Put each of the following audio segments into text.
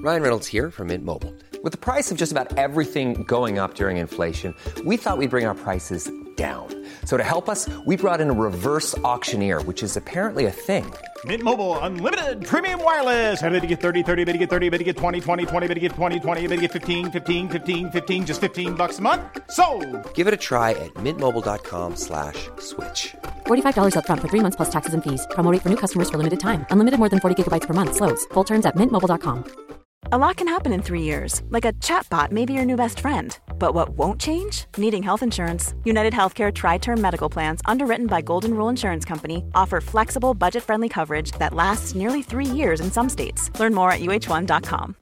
Ryan Reynolds here from Mint Mobile. With the price of just about everything going up during inflation, we thought we'd bring our prices down. So to help us, we brought in a reverse auctioneer, which is apparently a thing. Mint Mobile Unlimited Premium Wireless. How to get 30, 30, bit to get 30, bit to get 20, 20, 20, bit to get 20, 20, bit to get 15, 15, 15, 15, just $15 a month? Sold! Give it a try at mintmobile.com/switch. $45 up front for 3 months plus taxes and fees. Promo rate for new customers for limited time. Unlimited more than 40 gigabytes per month. Slows full terms at mintmobile.com. A lot can happen in 3 years, like a chatbot may be your new best friend. But what won't change? Needing health insurance. United Healthcare Tri-Term Medical Plans, underwritten by Golden Rule Insurance Company, offer flexible, budget-friendly coverage that lasts nearly 3 years in some states. Learn more at uh1.com.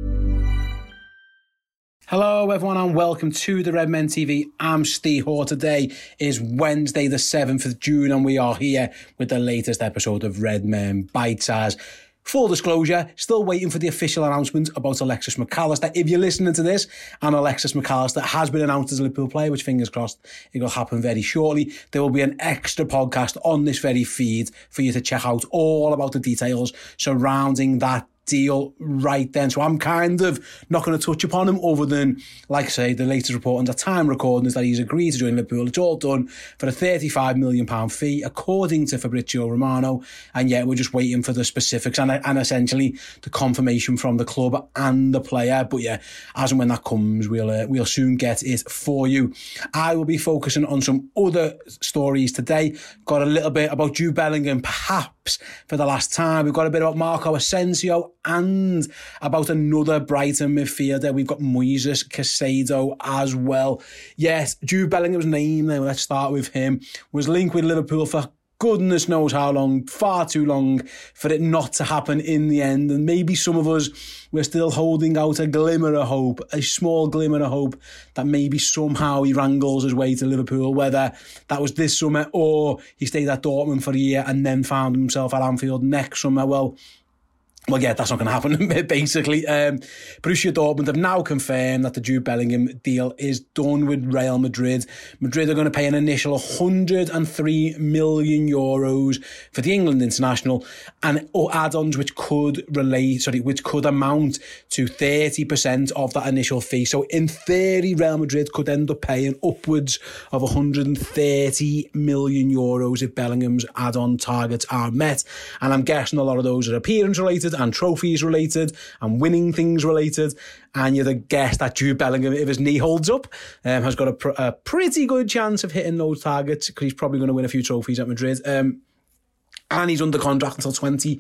Hello everyone and welcome to the Redmen TV. I'm Steve Hoare. Today is Wednesday the 7th of June and we are here with the latest episode of Redmen Bite Size. Full disclosure, still waiting for the official announcement about Alexis McAllister. If you're listening to this and Alexis McAllister has been announced as a Liverpool player, which fingers crossed it will happen very shortly, there will be an extra podcast on this very feed for you to check out all about the details surrounding that deal right then. So I'm kind of not going to touch upon him other than, like I say, the latest report on the time recording is that he's agreed to join Liverpool. It's all done for a £35 million fee, according to Fabrizio Romano. And yet we're just waiting for the specifics and essentially the confirmation from the club and the player. But yeah, as and when that comes, we'll soon get it for you. I will be focusing on some other stories today. Got a little bit about Jude Bellingham, perhaps for the last time. We've got a bit about Marco Asensio and about another Brighton midfielder. We've got Moises Caicedo as well. Yes, Jude Bellingham's name, then let's start with him, was linked with Liverpool for goodness knows how long, far too long for it not to happen in the end. And maybe some of us, we're still holding out a glimmer of hope, a small glimmer of hope that maybe somehow he wrangles his way to Liverpool, whether that was this summer or he stayed at Dortmund for a year and then found himself at Anfield next summer. Well, yeah, that's not going to happen, basically. Borussia Dortmund have now confirmed that the Jude Bellingham deal is done with Real Madrid. Madrid are going to pay an initial €103 million for the England international and add-ons which could amount to 30% of that initial fee. So in theory, Real Madrid could end up paying upwards of €130 million if Bellingham's add-on targets are met. And I'm guessing a lot of those are appearance related and trophies related and winning things related, and you'd have guessed that Jude Bellingham, if his knee holds up, has got a pretty good chance of hitting those targets because he's probably going to win a few trophies at Madrid. And he's under contract until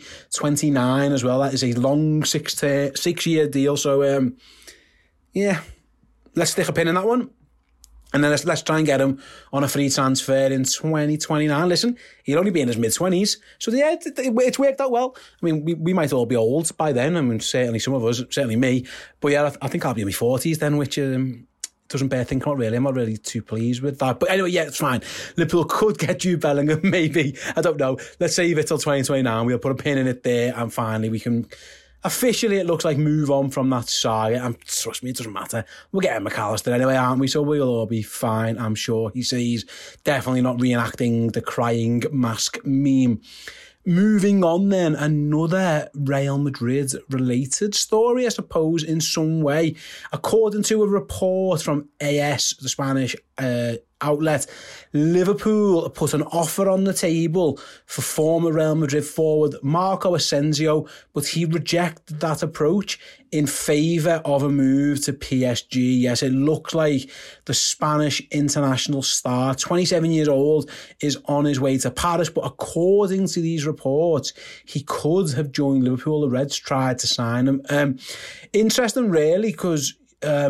2029 as well. That is a long 6-year deal. So yeah, let's stick a pin in that one. And then let's try and get him on a free transfer in 2029. Listen, he'll only be in his mid-20s. So yeah, it's worked out well. I mean, we might all be old by then. I mean, certainly some of us, certainly me. But yeah, I think I'll be in my 40s then, which doesn't bear thinking about really. I'm not really too pleased with that. But anyway, yeah, it's fine. Liverpool could get Jude Bellingham, maybe. I don't know. Let's save it till 2029. We'll put a pin in it there and finally we can... Officially, it looks like move on from that saga. And trust me, it doesn't matter. We're getting McAllister anyway, aren't we? So we'll all be fine, I'm sure. He's definitely not reenacting the crying mask meme. Moving on then, another Real Madrid related story, I suppose, in some way. According to a report from AS, the Spanish outlet, Liverpool put an offer on the table for former Real Madrid forward Marco Asensio, but he rejected that approach in favour of a move to PSG. Yes, it looks like the Spanish international star, 27 years old, is on his way to Paris, but according to these reports, he could have joined Liverpool. The Reds tried to sign him. Interesting, really, because I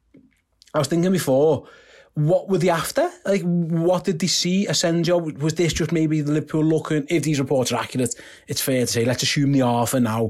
was thinking before, what were they after? Like, what did they see? Asensio, was this just maybe the Liverpool looking, if these reports are accurate, it's fair to say, let's assume they are for now.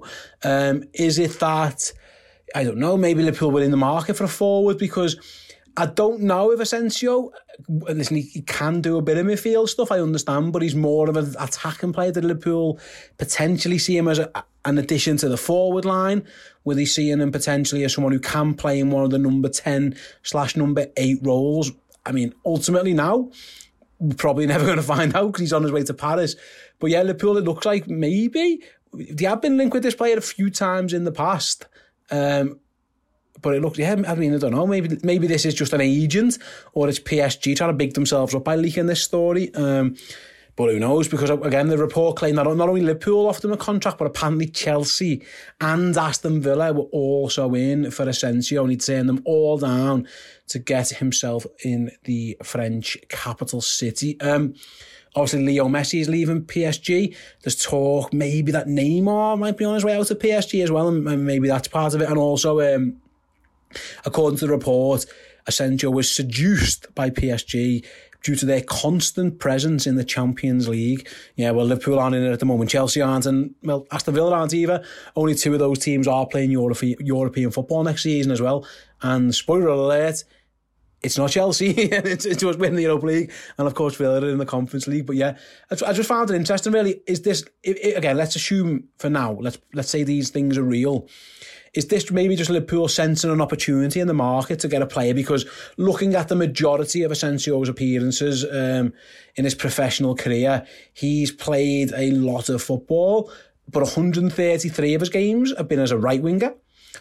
Is it that, I don't know, maybe Liverpool were in the market for a forward? Because I don't know if Asensio, listen, he can do a bit of midfield stuff, I understand, but he's more of an attacking player. Did Liverpool potentially see him as an addition to the forward line? Were they seeing him potentially as someone who can play in one of the number 10/number 8 roles? I mean, ultimately now, we're probably never going to find out because he's on his way to Paris. But yeah, Liverpool, it looks like maybe they have been linked with this player a few times in the past. But it looks, I mean, I don't know, maybe this is just an agent, or it's PSG trying to big themselves up by leaking this story. But who knows? Because, again, the report claimed that not only Liverpool offered him a contract, but apparently Chelsea and Aston Villa were also in for Asensio, and he turned them all down to get himself in the French capital city. Obviously, Leo Messi is leaving PSG. There's talk maybe that Neymar might be on his way out of PSG as well, and maybe that's part of it. And also, according to the report, Asensio was seduced by PSG due to their constant presence in the Champions League. Yeah, well, Liverpool aren't in it at the moment. Chelsea aren't, and, well, Aston Villa aren't either. Only 2 of those teams are playing European football next season as well. And spoiler alert, it's not Chelsea. it's just winning the Europa League. And, of course, Villa are in the Conference League. But, yeah, I just found it interesting, really. Is this, again, let's assume for now, let's say these things are real. Is this maybe just Liverpool sensing an opportunity in the market to get a player? Because looking at the majority of Asensio's appearances in his professional career, he's played a lot of football, but 133 of his games have been as a right winger.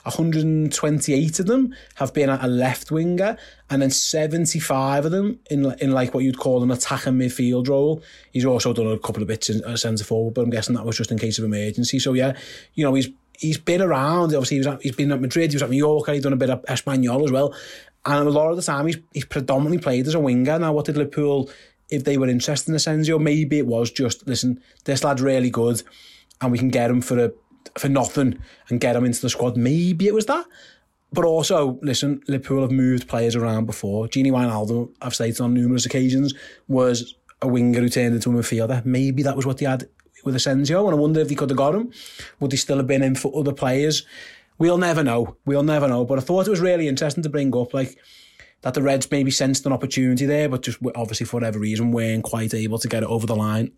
128 of them have been at a left winger, and then 75 of them in like what you'd call an attacking midfield role. He's also done a couple of bits in centre forward, but I'm guessing that was just in case of emergency. So yeah, you know, he's been around. Obviously, he's been at Madrid, he was at Mallorca, he's done a bit of Espanyol as well. And a lot of the time, he's predominantly played as a winger. Now, what did Liverpool, if they were interested in Asensio, maybe it was just, listen, this lad's really good, and we can get him for nothing and get him into the squad. Maybe it was that. But also, listen, Liverpool have moved players around before. Gini Wijnaldum, I've stated on numerous occasions, was a winger who turned into a midfielder. Maybe that was what they had with Asensio, and I wonder if they could have got him. Would he still have been in for other players? We'll never know. But I thought it was really interesting to bring up, like, that the Reds maybe sensed an opportunity there, but just obviously for whatever reason weren't quite able to get it over the line.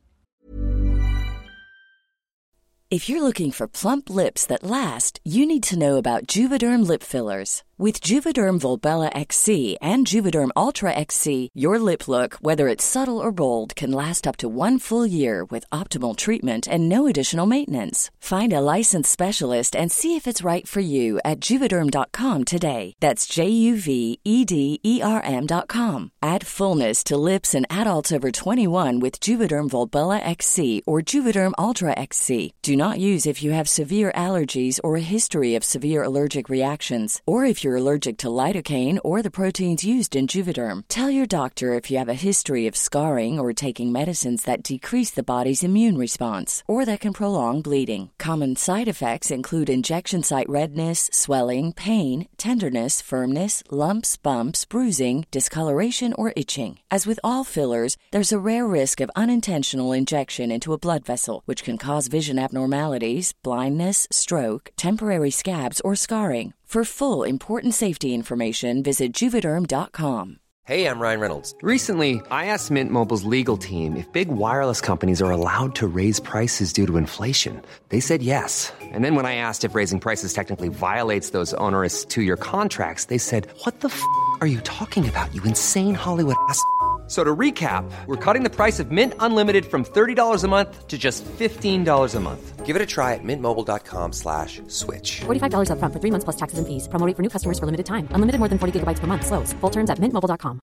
If you're looking for plump lips that last, you need to know about Juvederm lip fillers. With Juvederm Volbella XC and Juvederm Ultra XC, your lip look, whether it's subtle or bold, can last up to 1 full year with optimal treatment and no additional maintenance. Find a licensed specialist and see if it's right for you at Juvederm.com today. That's JUVEDERM.com. Add fullness to lips in adults over 21 with Juvederm Volbella XC or Juvederm Ultra XC. Do not use if you have severe allergies or a history of severe allergic reactions, or if you're allergic to lidocaine or the proteins used in Juvederm. Tell your doctor if you have a history of scarring or taking medicines that decrease the body's immune response or that can prolong bleeding. Common side effects include injection site redness, swelling, pain, tenderness, firmness, lumps, bumps, bruising, discoloration, or itching. As with all fillers, there's a rare risk of unintentional injection into a blood vessel, which can cause vision abnormalities, blindness, stroke, temporary scabs, or scarring. For full, important safety information, visit Juvederm.com. Hey, I'm Ryan Reynolds. Recently, I asked Mint Mobile's legal team if big wireless companies are allowed to raise prices due to inflation. They said yes. And then when I asked if raising prices technically violates those onerous 2-year contracts, they said, "What the f*** are you talking about, you insane Hollywood ass?" So to recap, we're cutting the price of Mint Unlimited from $30 a month to just $15 a month. Give it a try at mintmobile.com/switch. $45 up front for 3 months plus taxes and fees. Promo rate for new customers for limited time. Unlimited more than 40 gigabytes per month. Slows full terms at mintmobile.com.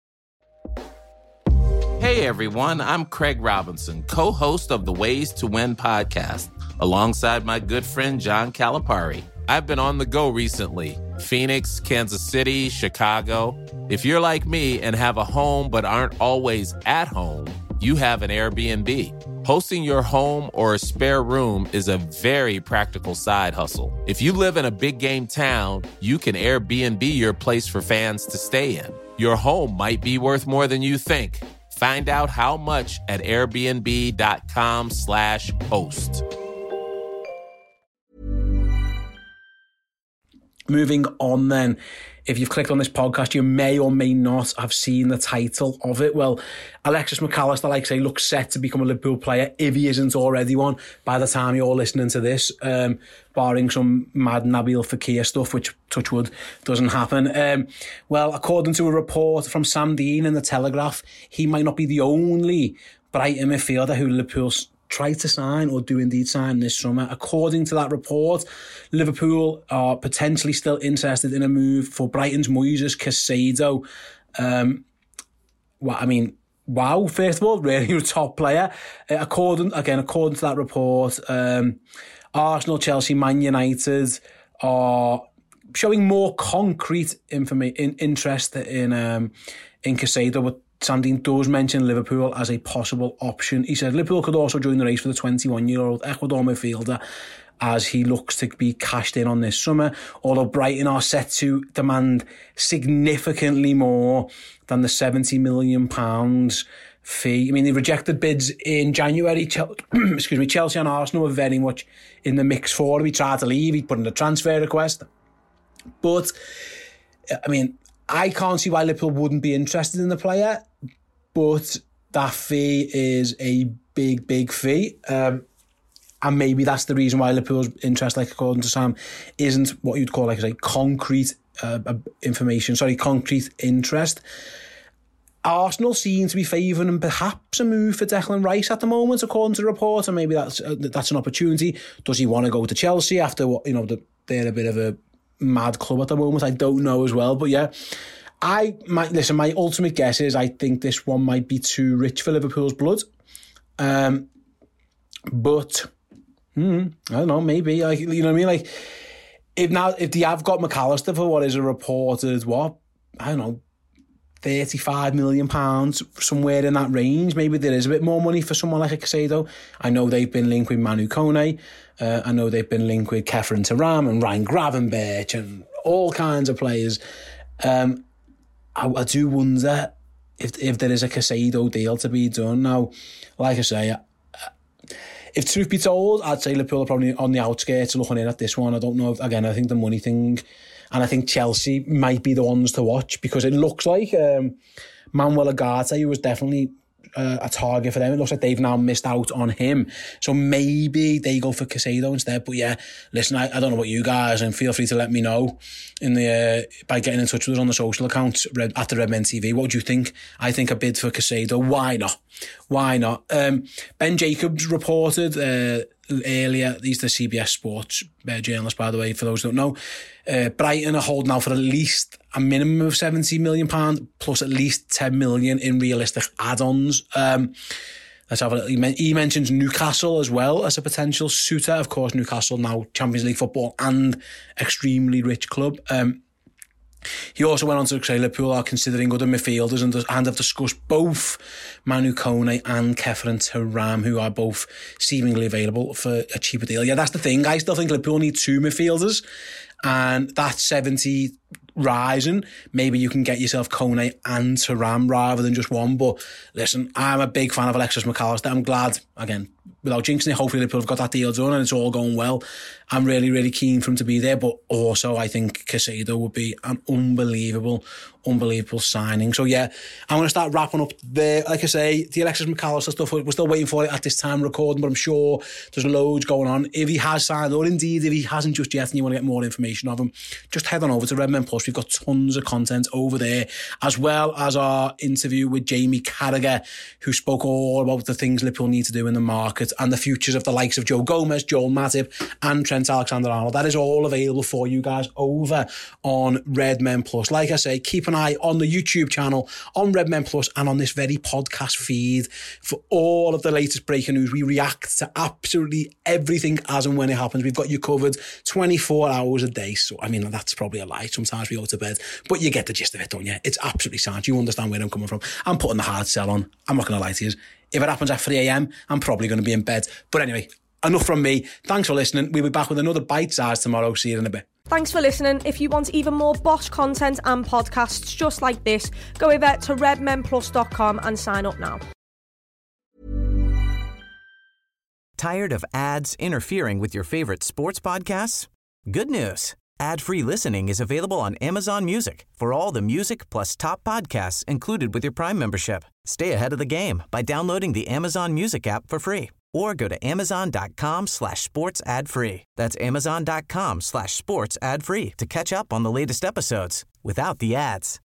Hey everyone, I'm Craig Robinson, co-host of the Ways to Win podcast, alongside my good friend John Calipari. I've been on the go recently. Phoenix, Kansas City, Chicago. If you're like me and have a home but aren't always at home, you have an Airbnb. Hosting your home or a spare room is a very practical side hustle. If you live in a big game town, you can Airbnb your place for fans to stay in. Your home might be worth more than you think. Find out how much at airbnb.com/host. Moving on then, if you've clicked on this podcast, you may or may not have seen the title of it. Well, Alexis McAllister, like I say, looks set to become a Liverpool player if he isn't already one by the time you're listening to this, barring some mad Nabil Fekir stuff, which, touch wood, doesn't happen. Well, according to a report from Sam Dean in The Telegraph, he might not be the only Brighton midfielder who Liverpool try to sign or do indeed sign this summer. According to that report, Liverpool are potentially still interested in a move for Brighton's Moises Caicedo. Wow, first of all, really a top player. According to that report, Arsenal, Chelsea, Man United are showing more concrete interest in Caicedo, but Sandine does mention Liverpool as a possible option. He said Liverpool could also join the race for the 21-year-old Ecuador midfielder as he looks to be cashed in on this summer, although Brighton are set to demand significantly more than the £70 million fee. I mean, they rejected bids in January. Chelsea and Arsenal were very much in the mix for him. He tried to leave, he put in a transfer request. But, I mean, I can't see why Liverpool wouldn't be interested in the player, but that fee is a big, big fee. And maybe that's the reason why Liverpool's interest, like according to Sam, isn't what you'd call concrete concrete interest. Arsenal seem to be favouring perhaps a move for Declan Rice at the moment, according to the report, and maybe that's an opportunity. Does he want to go to Chelsea after what they're a bit of a mad club at the moment? I don't know as well, but yeah. My ultimate guess is I think this one might be too rich for Liverpool's blood. But I don't know, maybe you know what I mean? Like if they have got McAllister for what is a reported £35 million, somewhere in that range. Maybe there is a bit more money for someone like a Caicedo. I know they've been linked with Manu Kone. I know they've been linked with Kefren Turam and Ryan Gravenberch and all kinds of players. I do wonder if there is a Caicedo deal to be done. Now, like I say, if truth be told, I'd say Liverpool are probably on the outskirts looking in at this one. I don't know. I think the money thing, and I think Chelsea might be the ones to watch, because it looks like Manuel Ugarte, who was definitely a target for them, it looks like they've now missed out on him. So maybe they go for Caicedo instead. But yeah, listen, I don't know about you guys, and feel free to let me know by getting in touch with us on the social accounts at the Redmen TV. What do you think? I think a bid for Caicedo. Why not? Ben Jacobs reported earlier, he's the CBS Sports journalist, by the way, for those who don't know. Brighton are holding out for at least a minimum of £70 million plus at least $10 million in realistic add-ons. Let's have a look. He mentions Newcastle as well as a potential suitor. Of course, Newcastle now Champions League football and extremely rich club. He also went on to say Liverpool are considering other midfielders and have discussed both Manu Kone and Kefren Turam, who are both seemingly available for a cheaper deal. Yeah, that's the thing. I still think Liverpool need two midfielders, and that's 70 rising. Maybe you can get yourself Kone and Turam rather than just one. But listen, I'm a big fan of Alexis McAllister. I'm glad, again, without jinxing it, hopefully Liverpool have got that deal done and it's all going well. I'm really, really keen for him to be there. But also, I think Caicedo would be an unbelievable signing. So yeah, I'm going to start wrapping up there. Like I say, the Alexis McAllister stuff, we're still waiting for it at this time recording, but I'm sure there's loads going on. If he has signed, or indeed if he hasn't just yet and you want to get more information of him, just head on over to Redmen Plus. We've got tons of content over there, as well as our interview with Jamie Carragher, who spoke all about the things Liverpool need to do in the market and the futures of the likes of Joe Gomez, Joel Matip and Trent Alexander-Arnold. That is all available for you guys over on Redmen Plus. Like I say, keep an eye on the YouTube channel, on Redmen Plus, and on this very podcast feed for all of the latest breaking news. We react to absolutely everything as and when it happens. We've got you covered 24 hours a day. So, I mean, that's probably a lie. Sometimes we go to bed, but you get the gist of it, don't you? It's absolutely sound. You understand where I'm coming from. I'm putting the hard sell on. I'm not going to lie to you. If it happens at 3 a.m, I'm probably going to be in bed. But anyway, enough from me. Thanks for listening. We'll be back with another Bite Size tomorrow. See you in a bit. Thanks for listening. If you want even more Bosch content and podcasts just like this, go over to redmenplus.com and sign up now. Tired of ads interfering with your favorite sports podcasts? Good news. Ad-free listening is available on Amazon Music for all the music plus top podcasts included with your Prime membership. Stay ahead of the game by downloading the Amazon Music app for free, or go to amazon.com/sports ad free. That's amazon.com/sports ad free to catch up on the latest episodes without the ads.